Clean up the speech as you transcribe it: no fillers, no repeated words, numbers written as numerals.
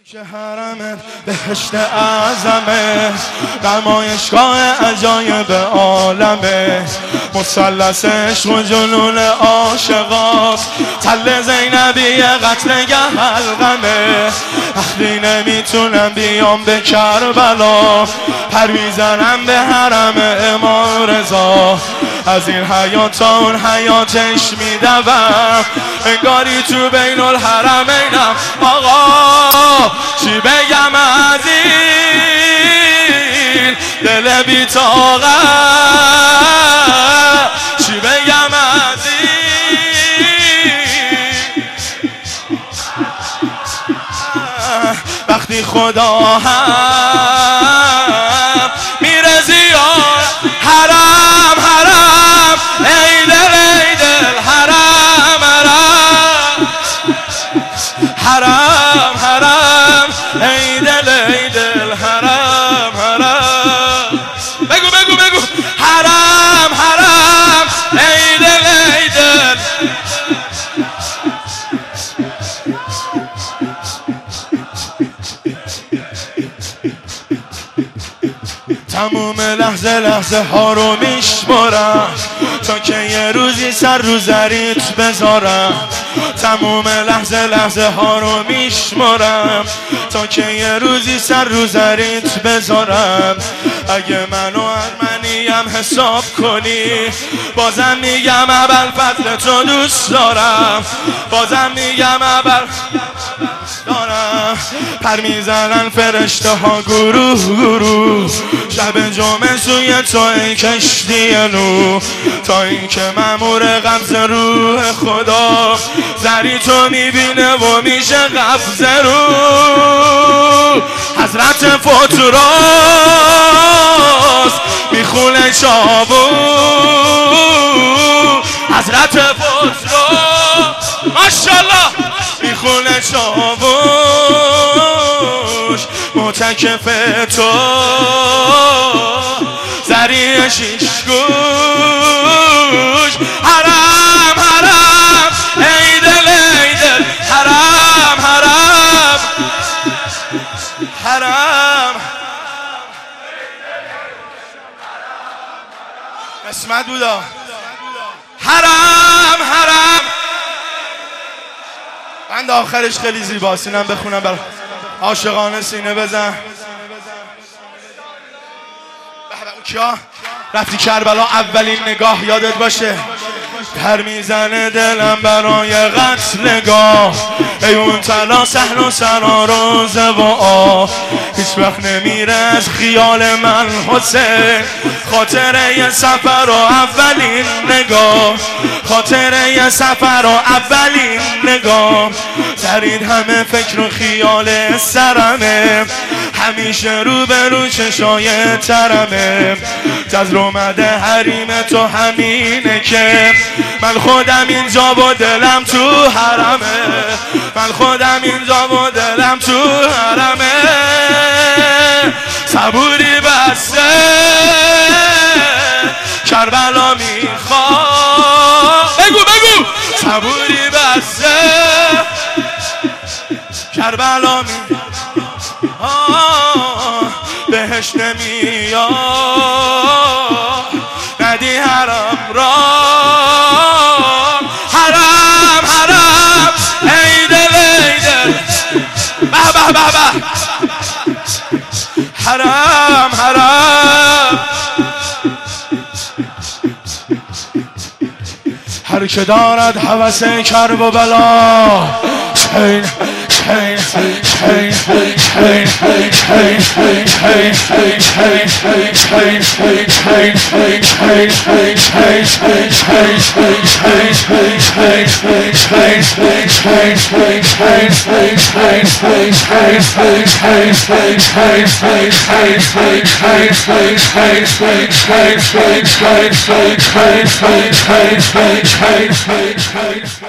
که حرمت بهشت اعظمه، نمایشگاه عجایب عالمه، مثلث عشق و جنون عاشقاست، تل زینبی قتلگه حلقمه. وقتی نمیتونم بیام به کربلا، پر میزنم به حرم امام رضا. از این حیات تا اون حیاتش میدوم، انگاری تو بین الحرمینم. آقا چی بگم از این دل بی طاقت، چی بگم از این وقتی خدا هم میره زیار حرم حرم، ای دل ای دل حرم حرم حرم ای دل ای دل حرم حرم. بگو بگو بگو حرم حرم ای دل ای دل. تموم لحظه لحظه ها رو میشمارم تا که یه روزی سر رو زریت بذارم. تموم لحظه لحظه ها رو میشمارم تا که یه روزی سر رو زریت بذارم. اگه منو ارمنیم حساب کنی، بازم میگم ابوالفضل تو دوست دارم، بازم میگم دارم. پر میزنن فرشته ها گروه گروه، شب جمعه سوی تو ای کشتی نو، تا اینکه مأمور قبض روح خدا زری تو میبینه و میشه قبض رو. حضرت فتراس میخونه چابو، حضرت فتراس ماشاءالله میخونه چاوش، معتکف تو زری شیش گوش. حرم حرم ای دل ای دل حرم حرم حرم. قسمت بودا حرم حرم. بند آخرش خیلی زیباست، اینم بخونم برای عاشقانه سینه بزن. کیا رفتی کربلا اولین نگاه یادت باشه، پر میزنه دلم برای قتلگاه. ای اون تلا سهل و سرا روزه و آه، هیچ وقت نمیره از خیال من حسین. خاطره یه سفر و اولین نگاه، خاطره یه سفر و اولین نگاه. سرید همه فکر و خیال سرمه، همیشه رو به رو چشای ترمه. جزر اومده حریم تو همینه که من خودم اینجا و دلم تو حرمه، من خودم اینجا و دلم تو حرمه. صبوری بسته کربلا میخواد، بگو بگو صبوری بسته کربلا میخواد، بهش نمیاد ندی حرم را. حرم حرم ای دل ای دل به به به به. حرم حرم هر که دارد هوس کرب و بلا، شین شین شین شین شین شین شین شین شین شین شین شین شین شین شین.